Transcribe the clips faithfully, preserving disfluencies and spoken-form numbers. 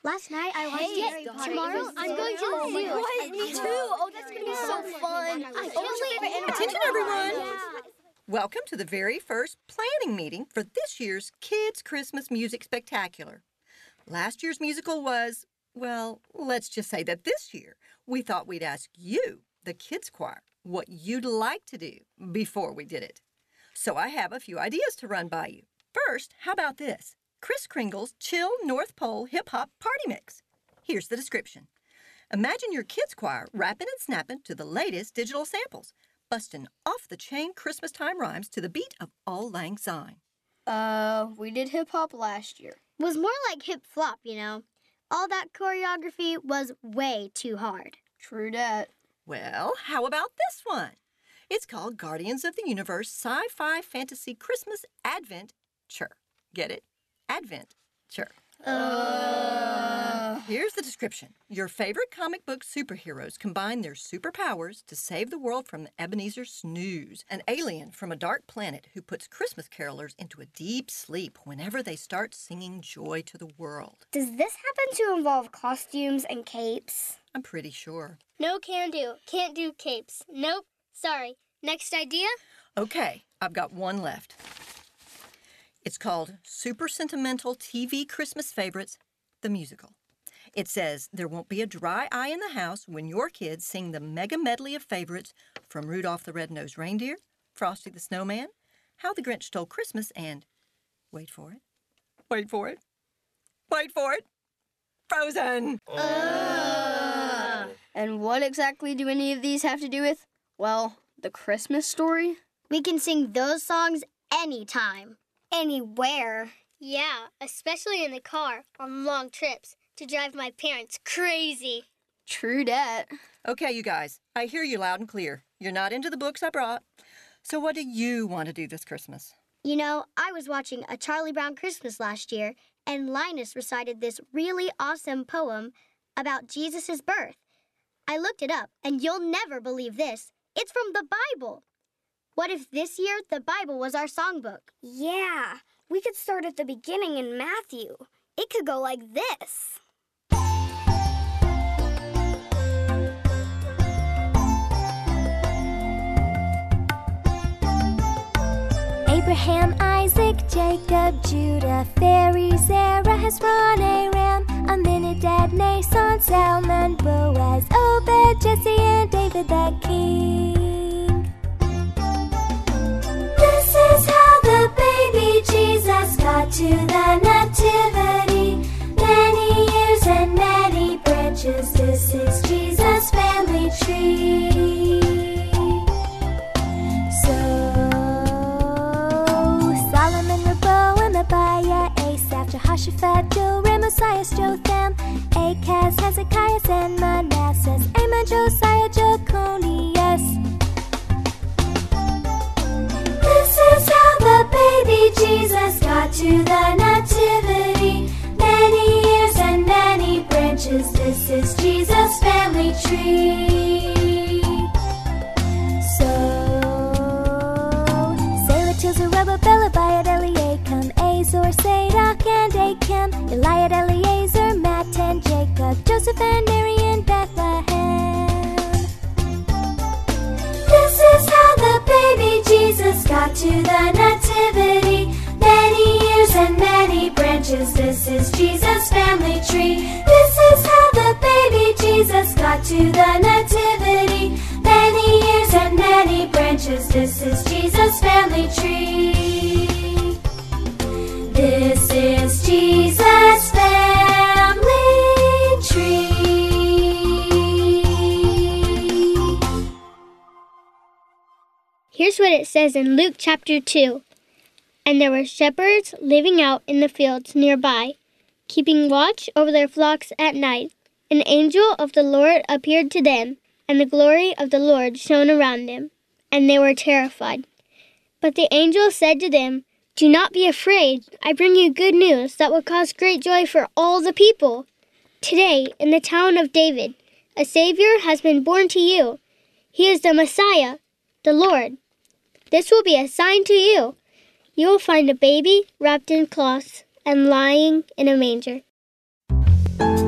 Last night I watched Hey, Harry Potter. tomorrow I'm going to the zoo. What? Me too. Oh, that's going to be so fun. I can't wait. Attention, everyone. Welcome to the very first planning meeting for this year's Kids Christmas Music Spectacular. Last year's musical was, well, let's just say that this year we thought we'd ask you, the kids choir, what you'd like to do before we did it. So I have a few ideas to run by you. First, how about this? Kris Kringle's Chill North Pole Hip Hop Party Mix. Here's the description. Imagine your kids choir rapping and snapping to the latest digital samples, busting off-the-chain Christmas time rhymes to the beat of Auld Lang Syne. Uh, we did hip-hop last year. It was more like hip-flop, you know. All that choreography was way too hard. True dat. Well, how about this one? It's called Guardians of the Universe Sci-Fi Fantasy Christmas Adventure. Get it? Adventure. Uh... Here's the description. Your favorite comic book superheroes combine their superpowers to save the world from Ebenezer Snooze, an alien from a dark planet who puts Christmas carolers into a deep sleep whenever they start singing joy to the world. Does this happen to involve costumes and capes? I'm pretty sure. No can do. Can't do capes. Nope. Sorry. Next idea? Okay, I've got one left. It's called Super Sentimental T V Christmas Favorites, the Musical. It says there won't be a dry eye in the house when your kids sing the mega medley of favorites from Rudolph the Red-Nosed Reindeer, Frosty the Snowman, How the Grinch Stole Christmas, and, wait for it, wait for it, wait for it, Frozen! Uh. And what exactly do any of these have to do with, well, the Christmas story? We can sing those songs anytime. Anywhere. Yeah, especially in the car on long trips to drive my parents crazy. True dat. Okay, you guys, I hear you loud and clear. You're not into the books I brought. So what do you want to do this Christmas? You know, I was watching A Charlie Brown Christmas last year, and Linus recited this really awesome poem about Jesus' birth. I looked it up, and you'll never believe this. It's from the Bible. What if this year the Bible was our songbook? Yeah, we could start at the beginning in Matthew. It could go like this. Abraham, Isaac, Jacob, Judah, Pharaoh, Zerah, Hezron, Aram, Aminadab, Nason, Salmon, Boaz, Obed, Jesse, and David the king. This is how the baby Jesus got to the nativity. Many years and many branches, this is Jesus' family tree. So Solomon, Rehoboam, Abiah, Asaph, Jehoshaphat, Joram, Osias, Jotham, Achaz, Hezekiah, and Manasseh, Amon, Josiah, Jeconias. This is how the baby Jesus got to the nativity. Many years and many branches, this is Jesus' family tree. So, Selah, Zerubbabel, Abiad, Eliakim, Azor, Sadok, and Achim, Eliad, Eliezer, Matt, and Jacob, Joseph, and Mary in Bethlehem. This is how the baby Jesus got to the nativity. Many years and many branches, this is Jesus' family tree. This is how the baby Jesus got to the nativity. Many years and many branches, this is Jesus' family tree. This is Jesus' family tree. Here's what it says in Luke chapter two. And there were shepherds living out in the fields nearby, keeping watch over their flocks at night. An angel of the Lord appeared to them, and the glory of the Lord shone around them, and they were terrified. But the angel said to them, "Do not be afraid. I bring you good news that will cause great joy for all the people. Today, in the town of David, a Savior has been born to you. He is the Messiah, the Lord. This will be a sign to you. You will find a baby wrapped in cloths and lying in a manger."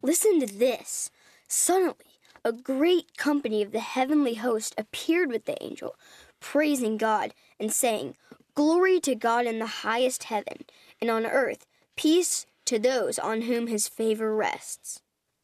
Listen to this. Suddenly, a great company of the heavenly host appeared with the angel, praising God and saying, "Glory to God in the highest heaven, and on earth peace to those on whom his favor rests."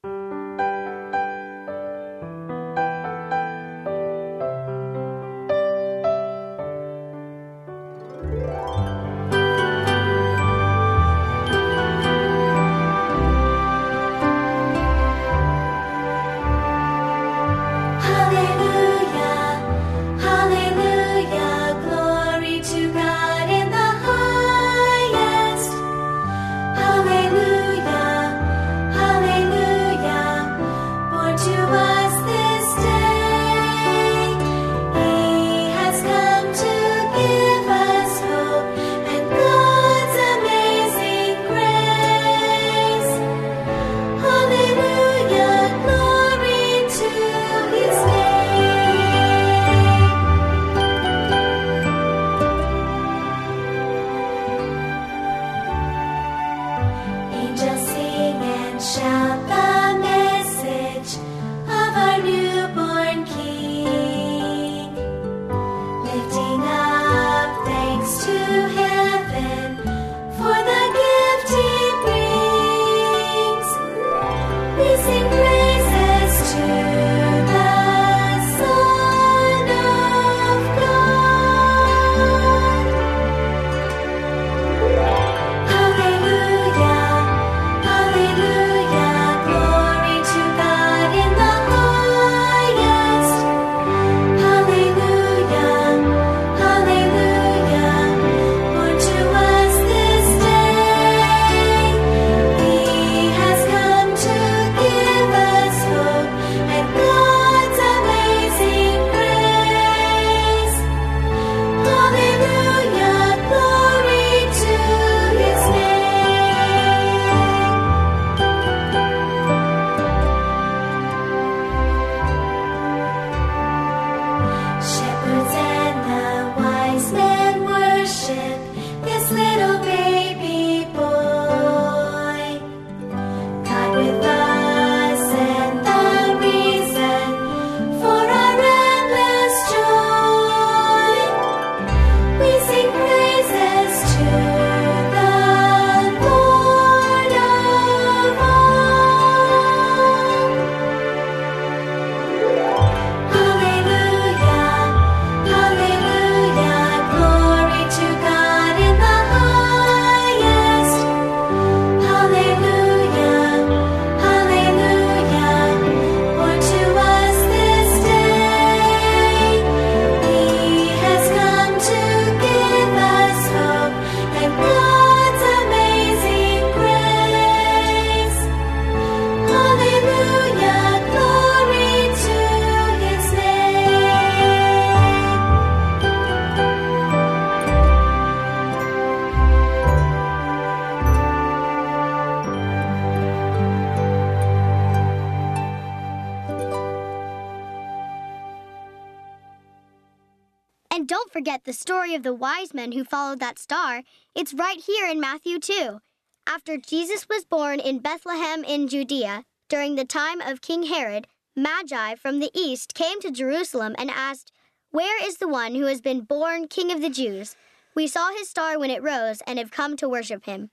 And don't forget the story of the wise men who followed that star. It's right here in Matthew two. After Jesus was born in Bethlehem in Judea, during the time of King Herod, Magi from the east came to Jerusalem and asked, "Where is the one who has been born King of the Jews? We saw his star when it rose and have come to worship him."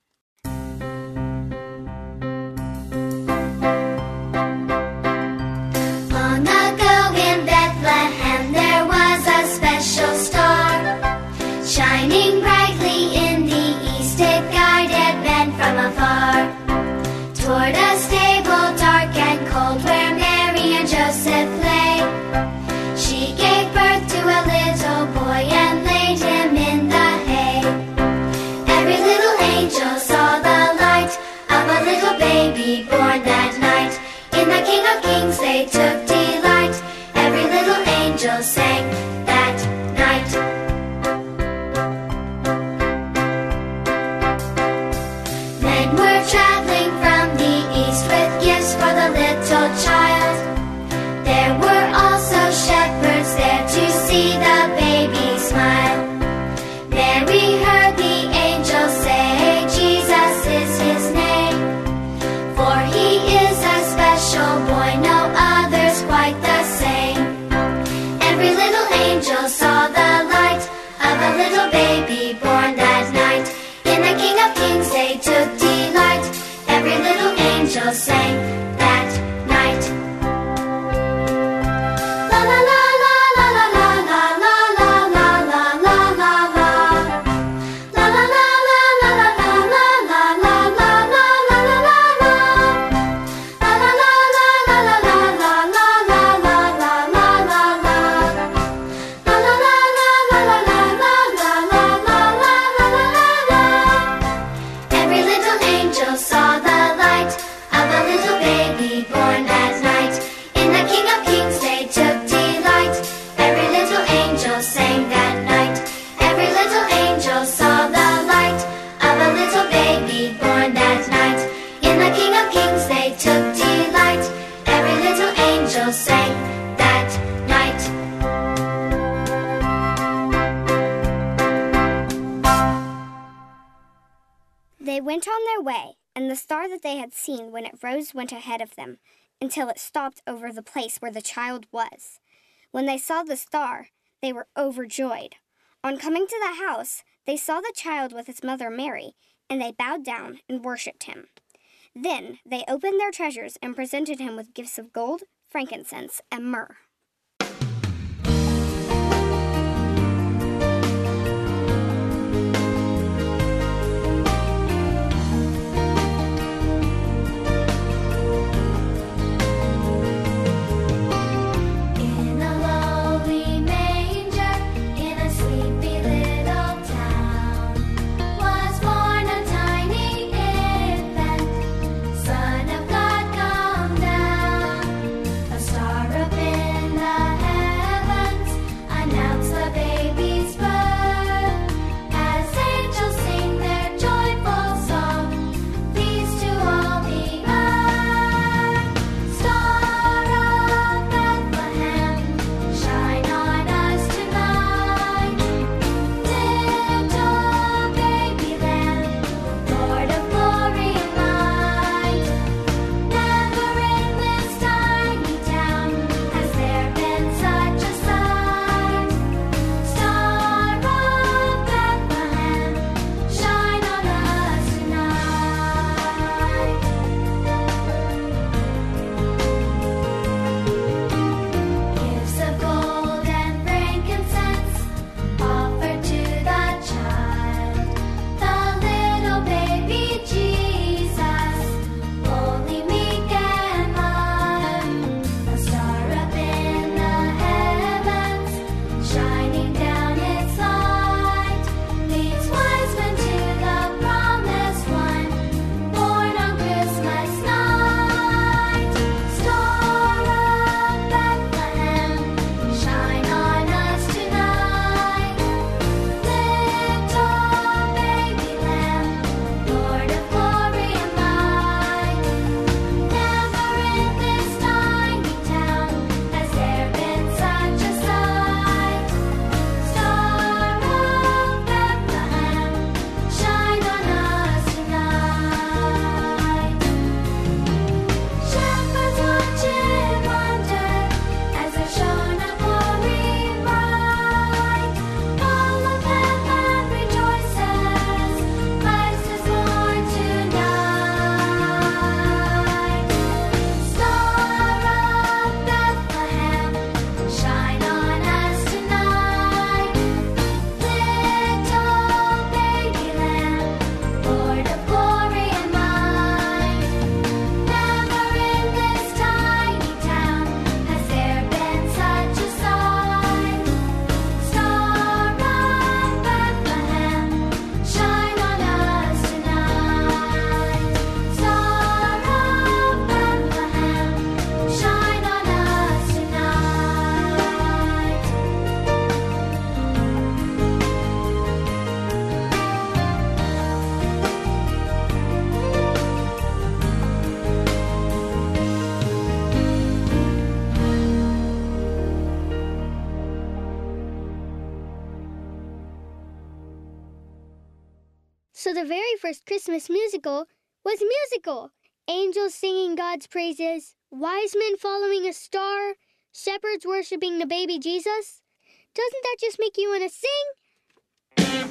Long ago in Bethlehem there was a special star, shining brightly in the east. It guided men from afar toward a stable dark and cold where Mary and Joseph lay. She gave birth to a little boy and laid him in the hay. Every little angel saw the light of a little baby born that night. In the King of Kings they took delight. Every little angel sang that night. Men were traveling from the east with gifts for the little child. There were also shepherds there to see the baby smile. Mary heard the angel say, Jesus is his name, for he is a their way, and the star that they had seen when it rose went ahead of them, until it stopped over the place where the child was. When they saw the star, they were overjoyed. On coming to the house, they saw the child with his mother Mary, and they bowed down and worshipped him. Then they opened their treasures and presented him with gifts of gold, frankincense, and myrrh. So the very first Christmas musical was musical. Angels singing God's praises, wise men following a star, shepherds worshiping the baby Jesus. Doesn't that just make you want to sing?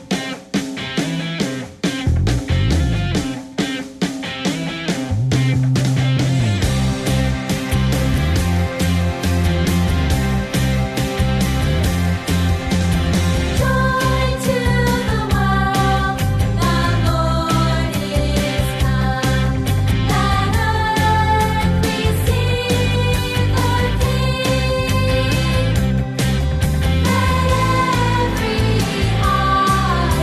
Every heart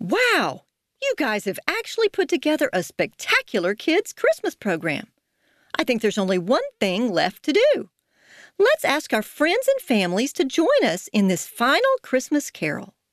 Wow! You guys have actually put together a spectacular kids' Christmas program. I think there's only one thing left to do. Let's ask our friends and families to join us in this final Christmas carol.